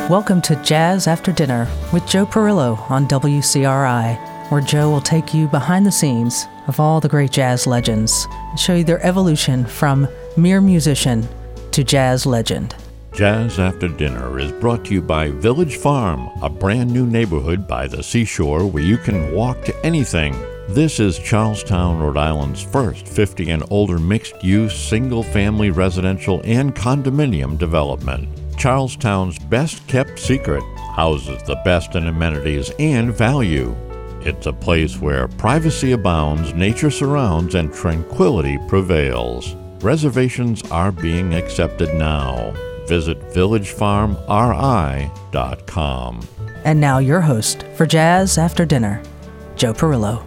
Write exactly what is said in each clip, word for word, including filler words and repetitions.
Welcome to Jazz After Dinner with Joe Perillo on W C R I, where Joe will take you behind the scenes of all the great jazz legends and show you their evolution from mere musician to jazz legend. Jazz After Dinner is brought to you by Village Farm, a brand new neighborhood by the seashore where you can walk to anything. This is Charlestown, Rhode Island's first fifty and older mixed-use, single-family residential and condominium development. Charlestown's best-kept secret houses the best in amenities and value. It's a place where privacy abounds, nature surrounds, and tranquility prevails. Reservations are being accepted now. Visit village farm r i dot com. And now your host for Jazz After Dinner, Joe Perillo.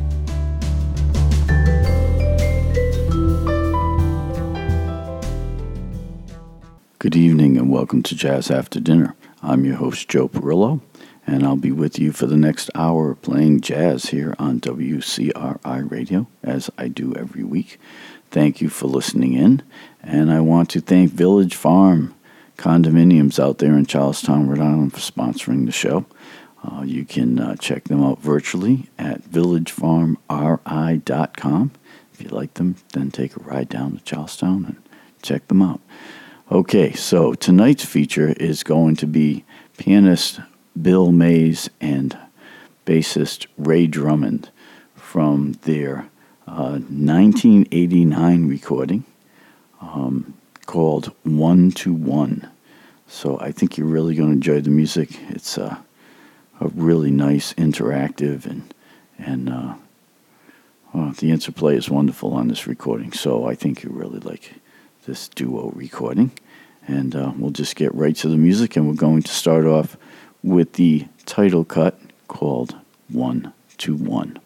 Good evening and welcome to Jazz After Dinner. I'm your host, Joe Perillo, and I'll be with you for the next hour playing jazz here on W C R I Radio, as I do every week. Thank you for listening in, and I want to thank Village Farm Condominiums out there in Charlestown, Rhode Island for sponsoring the show. Uh, you can uh, check them out virtually at village farm r i dot com. If you like them, then take a ride down to Charlestown and check them out. Okay, so tonight's feature is going to be pianist Bill Mays and bassist Ray Drummond from their uh, nineteen eighty-nine recording um, called One to One. So I think you're really going to enjoy the music. It's uh, a really nice, interactive, and and uh, well, the interplay is wonderful on this recording. So I think you really like this duo recording, and uh, we'll just get right to the music, and we're going to start off with the title cut called One to One.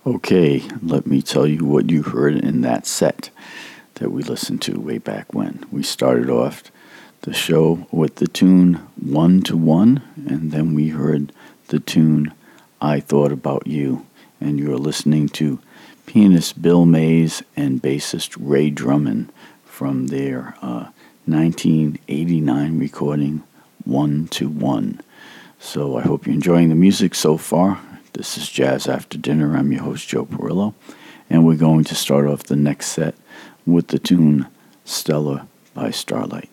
Okay, let me tell you what you heard in that set that we listened to way back when. We started off the show with the tune One to One, and then we heard the tune I Thought About You, and you're listening to pianist Bill Mays and bassist Ray Drummond from their uh, nineteen eighty-nine recording One to One. So I hope you're enjoying the music so far. This is Jazz After Dinner. I'm your host, Joe Perillo, and we're going to start off the next set with the tune Stella by Starlight.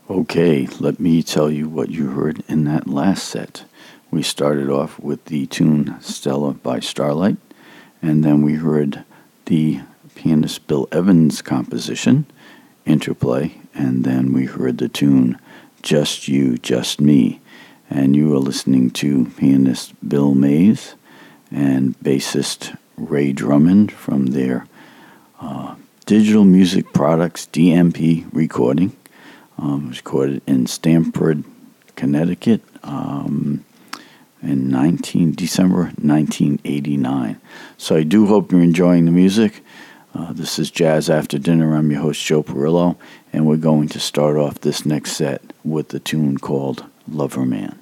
Okay, let me tell you what you heard in that last set. We started off with the tune Stella by Starlight, and then we heard the pianist Bill Evans' composition, Interplay, and then we heard the tune Just You, Just Me. And you are listening to pianist Bill Mays and bassist Ray Drummond from their uh, Digital Music Products D M P recording. Um, it was recorded in Stamford, Connecticut, um, in nineteen December nineteen eighty-nine. So I do hope you're enjoying the music. Uh, this is Jazz After Dinner. I'm your host, Joe Perillo, and we're going to start off this next set with the tune called Lover Man.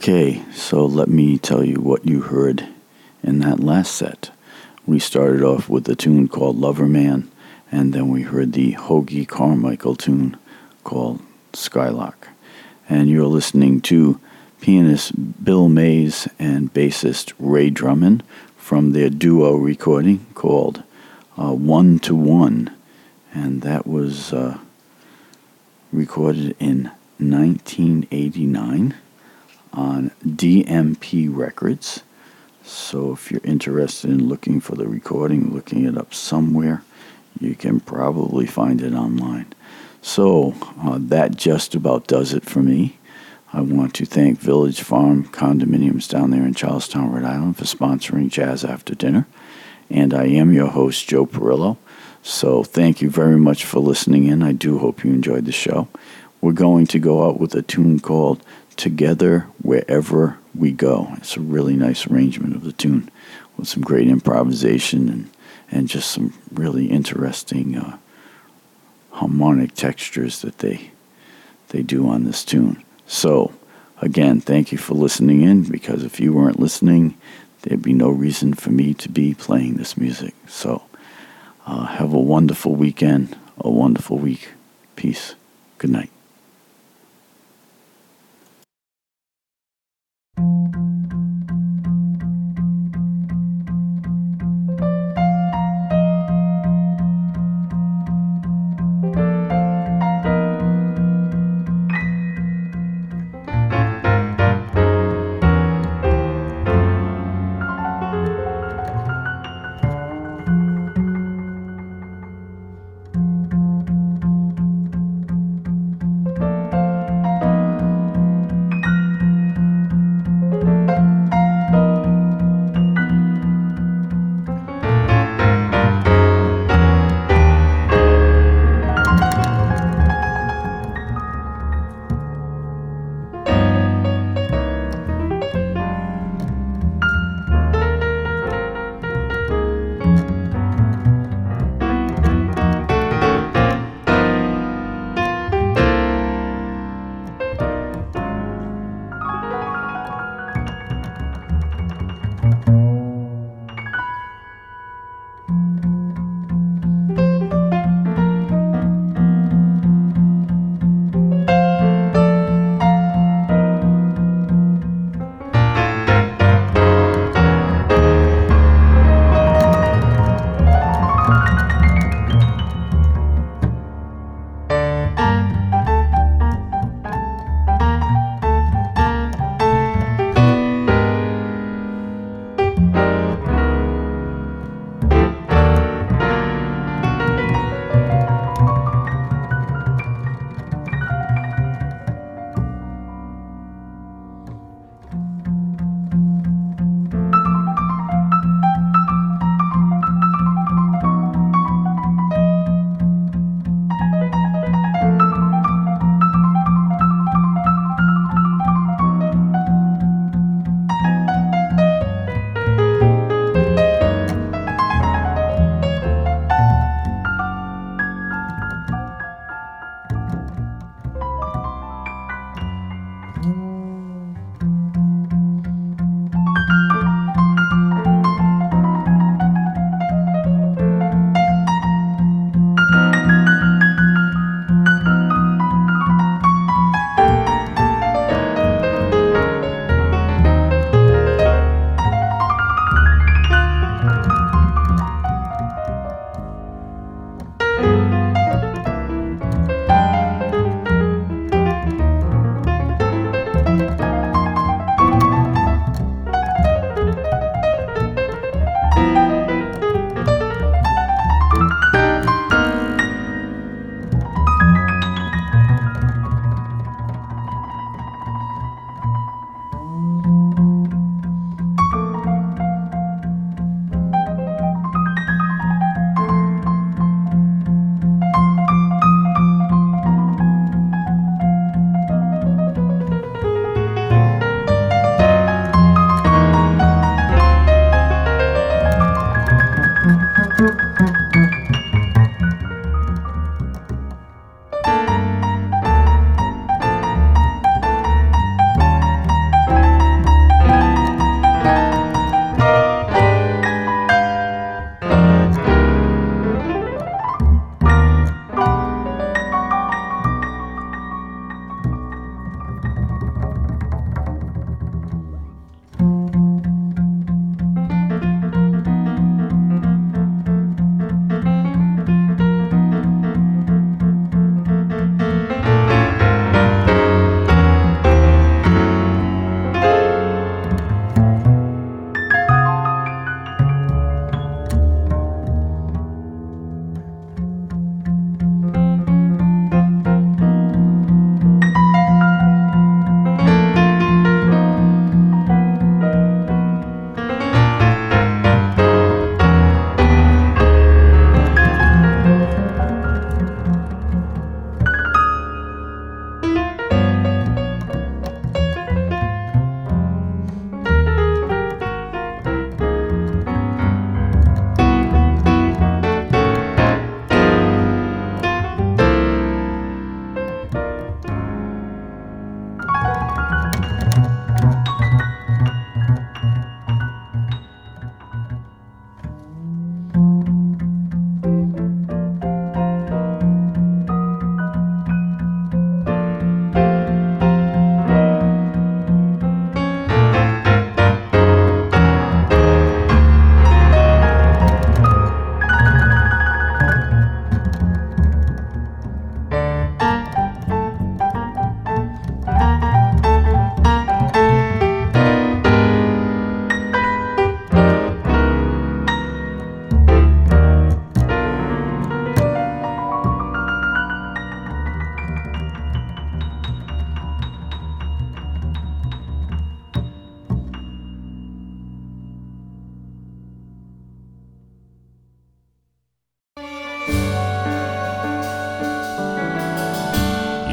Okay, so let me tell you what you heard in that last set. We started off with a tune called Lover Man, and then we heard the Hoagy Carmichael tune called Skylark. And you're listening to pianist Bill Mays and bassist Ray Drummond from their duo recording called uh, One to One. And that was uh, recorded in nineteen eighty-nine on D M P Records. So if you're interested in looking for the recording, looking it up somewhere, you can probably find it online. So uh, that just about does it for me. I want to thank Village Farm Condominiums down there in Charlestown, Rhode Island for sponsoring Jazz After Dinner. And I am your host, Joe Perillo. So thank you very much for listening in. I do hope you enjoyed the show. We're going to go out with a tune called Together Wherever We Go. It's a really nice arrangement of the tune with some great improvisation and, and just some really interesting uh, harmonic textures that they they do on this tune. So, again, thank you for listening in, because if you weren't listening, there'd be no reason for me to be playing this music. So, uh, have a wonderful weekend, a wonderful week. Peace. Good night.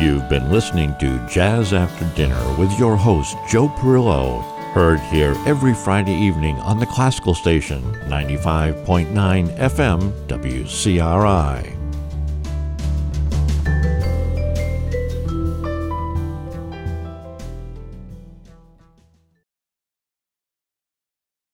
You've been listening to Jazz After Dinner with your host, Joe Perillo, heard here every Friday evening on the Classical Station, ninety-five point nine F M W C R I.